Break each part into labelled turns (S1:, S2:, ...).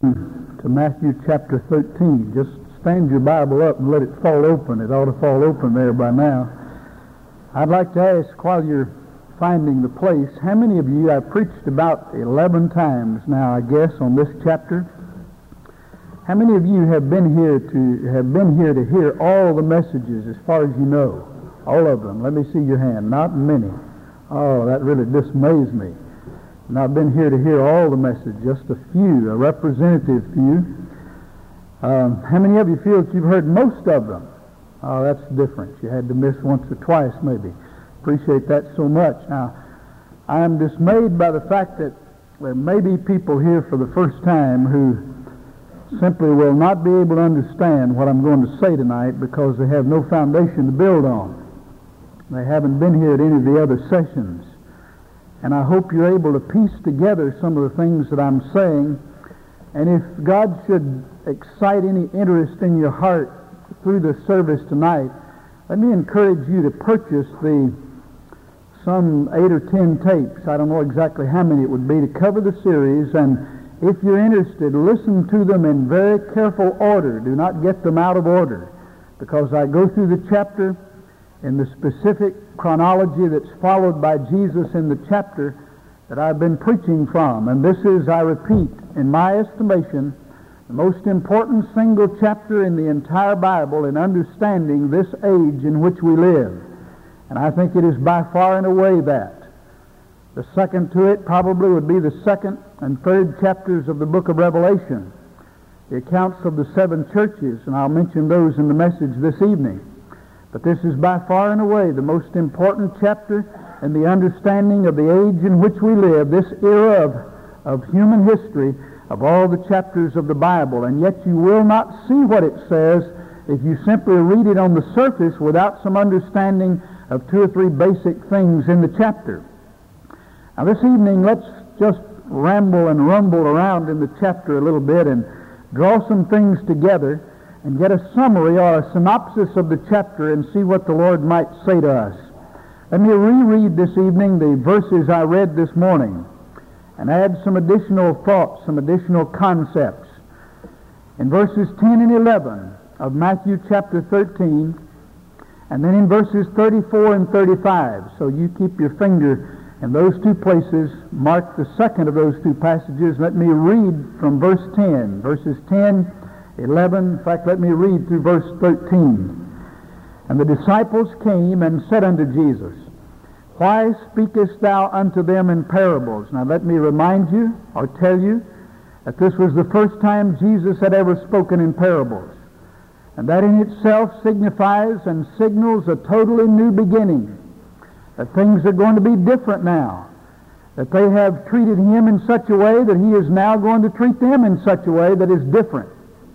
S1: To Matthew chapter 13. Just stand your Bible up and let it fall open. It ought to fall open there by now. I'd like to ask, while you're finding the place, how many of you, I've preached about 11 times now, I guess, on this chapter. How many of you have been here to hear all the messages as far as you know? All of them. Let me see your hand. Not many. Oh, that really dismays me. And I've been here to hear all the message, just a few, a representative few. How many of you feel that you've heard most of them? Oh, that's different. You had to miss once or twice, maybe. Appreciate that so much. Now, I am dismayed by the fact that there may be people here for the first time who simply will not be able to understand what I'm going to say tonight because they have no foundation to build on. They haven't been here at any of the other sessions. And I hope you're able to piece together some of the things that I'm saying. And if God should excite any interest in your heart through the service tonight, let me encourage you to purchase some 8 or 10 tapes. I don't know exactly how many it would be to cover the series. And if you're interested, listen to them in very careful order. Do not get them out of order, because I go through the chapter in the specific chronology that's followed by Jesus in the chapter that I've been preaching from. And this is, I repeat, in my estimation, the most important single chapter in the entire Bible in understanding this age in which we live. And I think it is by far and away that. The second to it probably would be the second and third chapters of the book of Revelation, the accounts of the 7 churches, and I'll mention those in the message this evening. But this is by far and away the most important chapter in the understanding of the age in which we live, this era of human history, of all the chapters of the Bible. And yet you will not see what it says if you simply read it on the surface without some understanding of 2 or 3 basic things in the chapter. Now this evening, let's just ramble and rumble around in the chapter a little bit and draw some things together and get a summary or a synopsis of the chapter and see what the Lord might say to us. Let me reread this evening the verses I read this morning and add some additional thoughts, some additional concepts. In verses 10 and 11 of Matthew chapter 13, and then in verses 34 and 35. So you keep your finger in those 2 places, mark the second of those 2 passages. Let me read from verse 10, verses 10, 11, in fact, let me read through verse 13. And the disciples came and said unto Jesus, Why speakest thou unto them in parables? Now let me remind you, or tell you, that this was the first time Jesus had ever spoken in parables. And that in itself signifies and signals a totally new beginning. That things are going to be different now. That they have treated him in such a way that he is now going to treat them in such a way that is different.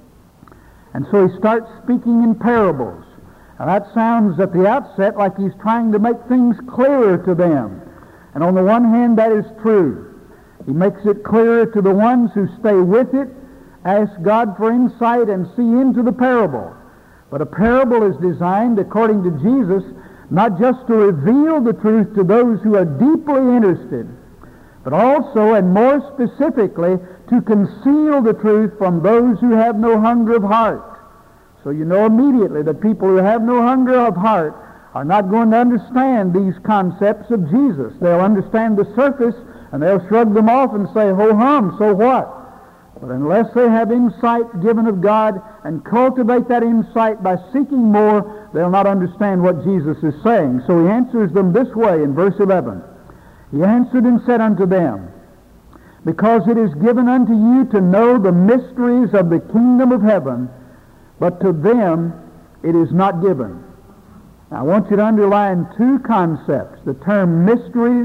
S1: And so he starts speaking in parables. Now that sounds at the outset like he's trying to make things clearer to them. And on the one hand, that is true. He makes it clearer to the ones who stay with it, ask God for insight, and see into the parable. But a parable is designed, according to Jesus, not just to reveal the truth to those who are deeply interested, but also, and more specifically, to conceal the truth from those who have no hunger of heart. So you know immediately that people who have no hunger of heart are not going to understand these concepts of Jesus. They'll understand the surface, and they'll shrug them off and say, ho-hum, so what? But unless they have insight given of God and cultivate that insight by seeking more, they'll not understand what Jesus is saying. So he answers them this way in verse 11. He answered and said unto them, Because it is given unto you to know the mysteries of the kingdom of heaven, but to them it is not given. Now, I want you to underline 2 concepts. The term mysteries,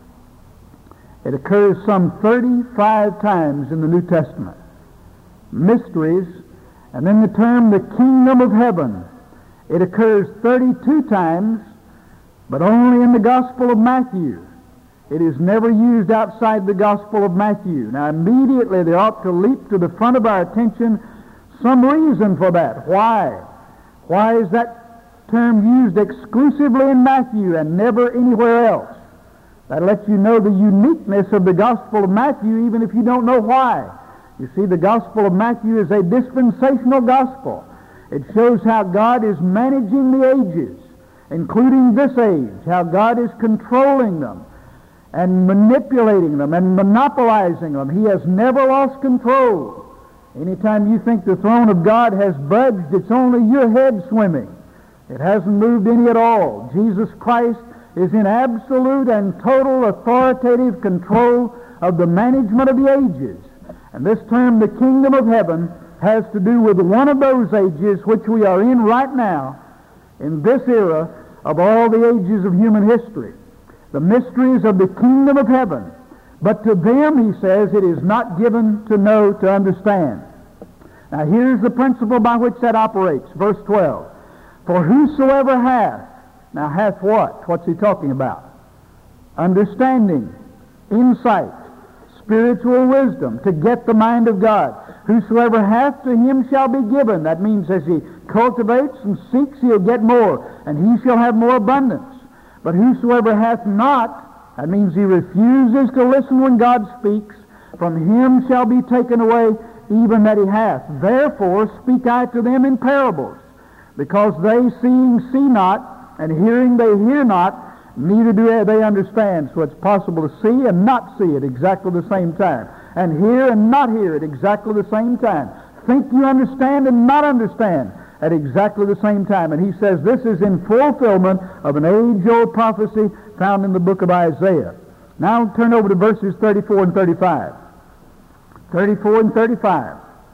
S1: it occurs some 35 times in the New Testament. Mysteries. And then the term the kingdom of heaven, it occurs 32 times, but only in the Gospel of Matthew. It is never used outside the Gospel of Matthew. Now immediately there ought to leap to the front of our attention some reason for that. Why? Why is that term used exclusively in Matthew and never anywhere else? That lets you know the uniqueness of the Gospel of Matthew, even if you don't know why. You see, the Gospel of Matthew is a dispensational gospel. It shows how God is managing the ages, including this age, how God is controlling them and manipulating them and monopolizing them. He has never lost control. Anytime you think the throne of God has budged, it's only your head swimming. It hasn't moved any at all. Jesus Christ is in absolute and total authoritative control of the management of the ages. And this term, the kingdom of heaven, has to do with one of those ages which we are in right now, in this era of all the ages of human history. The mysteries of the kingdom of heaven. But to them, he says, it is not given to know, to understand. Now here's the principle by which that operates. Verse 12. For whosoever hath, now hath what? What's he talking about? Understanding, insight, spiritual wisdom, to get the mind of God. Whosoever hath, to him shall be given. That means as he cultivates and seeks, he'll get more, and he shall have more abundance. But whosoever hath not, that means he refuses to listen when God speaks, from him shall be taken away even that he hath. Therefore speak I to them in parables, because they seeing see not, and hearing they hear not, neither do they understand. So it's possible to see and not see at exactly the same time, and hear and not hear at exactly the same time. Think you understand and not understand at exactly the same time. And he says this is in fulfillment of an age-old prophecy found in the book of Isaiah. Now turn over to verses 34 and 35. 34 and 35.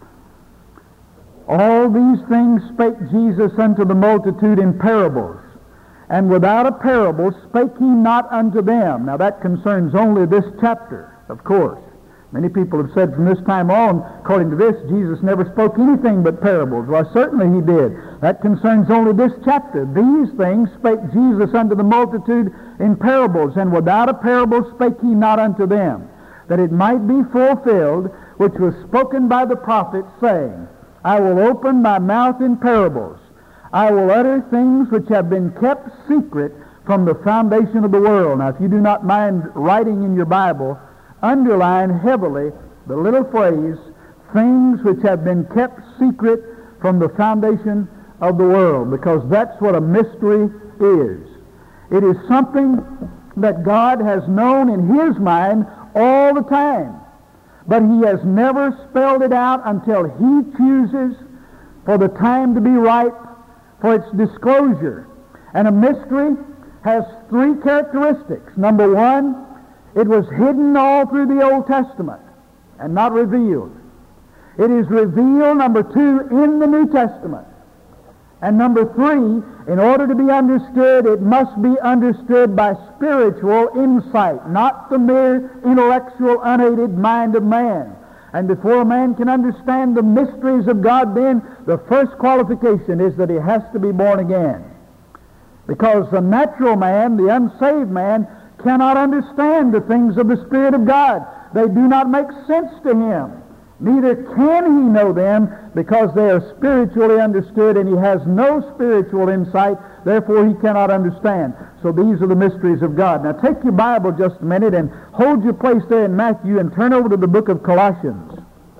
S1: All these things spake Jesus unto the multitude in parables, and without a parable spake he not unto them. Now that concerns only this chapter, of course. Many people have said from this time on, according to this, Jesus never spoke anything but parables. Well, certainly he did. That concerns only this chapter. These things spake Jesus unto the multitude in parables, and without a parable spake he not unto them, that it might be fulfilled, which was spoken by the prophet, saying, I will open my mouth in parables. I will utter things which have been kept secret from the foundation of the world. Now, if you do not mind writing in your Bible, underline heavily the little phrase, things which have been kept secret from the foundation of the world, because that's what a mystery is. It is something that God has known in his mind all the time, but he has never spelled it out until he chooses for the time to be ripe for its disclosure. And a mystery has three characteristics. Number one, it was hidden all through the Old Testament and not revealed. It is revealed, number two, in the New Testament. And number three, in order to be understood, it must be understood by spiritual insight, not the mere intellectual, unaided mind of man. And before a man can understand the mysteries of God, then the first qualification is that he has to be born again. Because the natural man, the unsaved man, cannot understand the things of the Spirit of God. They do not make sense to him. Neither can he know them, because they are spiritually understood, and he has no spiritual insight, therefore he cannot understand. So these are the mysteries of God. Now take your Bible just a minute and hold your place there in Matthew and turn over to the book of Colossians.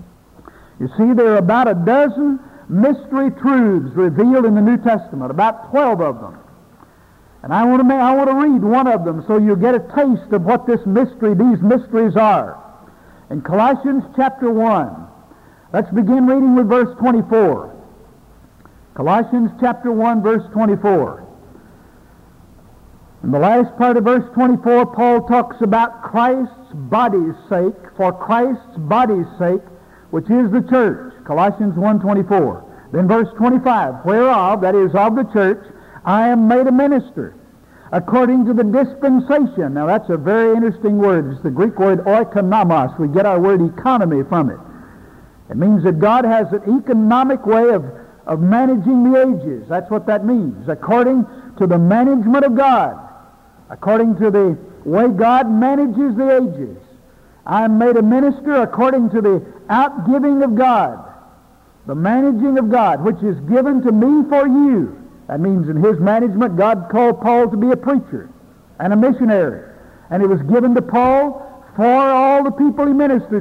S1: You see, there are about a dozen mystery truths revealed in the New Testament, about 12 of them. And I want to read one of them so you'll get a taste of what these mysteries are. In Colossians chapter 1, let's begin reading with verse 24. Colossians chapter 1, verse 24. In the last part of verse 24, Paul talks about Christ's body's sake, for Christ's body's sake, which is the church. Colossians 1:24. Then verse 25, whereof, that is of the church, I am made a minister, according to the dispensation. Now that's a very interesting word. It's the Greek word oikonomos. We get our word economy from it. It means that God has an economic way of managing the ages. That's what that means. According to the management of God. According to the way God manages the ages. I am made a minister according to the outgiving of God. The managing of God, which is given to me for you. That means in his management, God called Paul to be a preacher and a missionary. And it was given to Paul for all the people he ministered